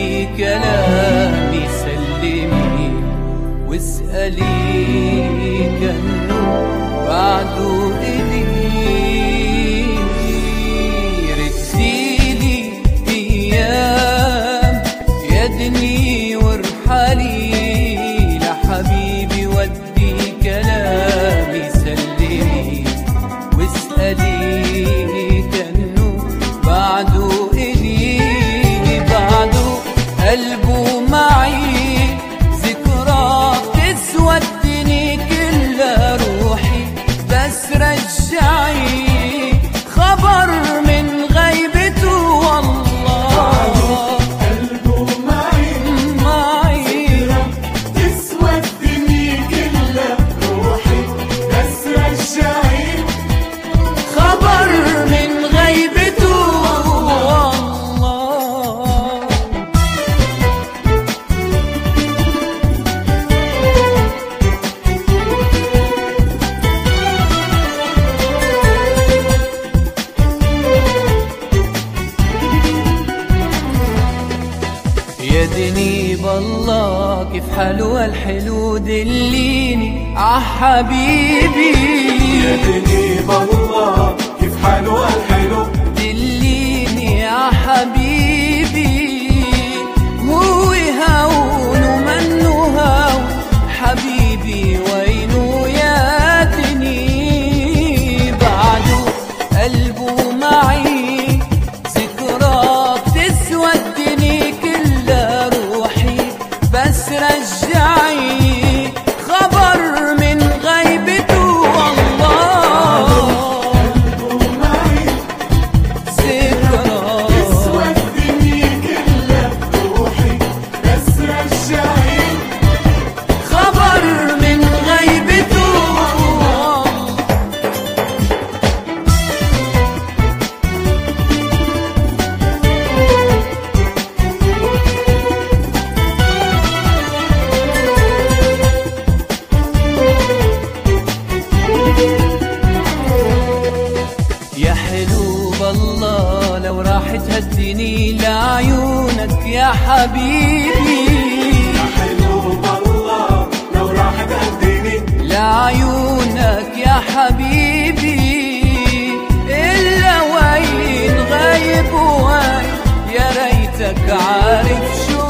كلامي سلمي واسألي كأنه بعده إلي رسيلي أيام يدني وارحلي لحبيبي ودي كلامي سلمي واسألي كأنه بعده إلي بعده قلبه معي ذكرى تسوى الدنيا كلها روحي بس رجعي خبر من غيبته والله قلبه معي ذكرى تسوى الدنيا كلها روحي بس رجعي خبر من غيبته والله يدني بالله كيف حلوة الحلو دليني عحبيبي يدني بالله كيف حلوة الحلو دليني عحبيبي هو هون ومنه هون حبيبي وينه ياتني بعده قلبه معي ذكرى بتسوى الدنيا كلها روحي بس رجعي خبر من غيبته والله قلبه معي ذكرى تسوى الدنيا كلها روحي بس رجعي خبر من غيبته يا حلو بالله لو راح تهديني لعيونك يا حبيبي يا حلو بالله لو راح تهديني لعيونك يا حبيبي إلا وين غايب وين يا ريتك عارف شو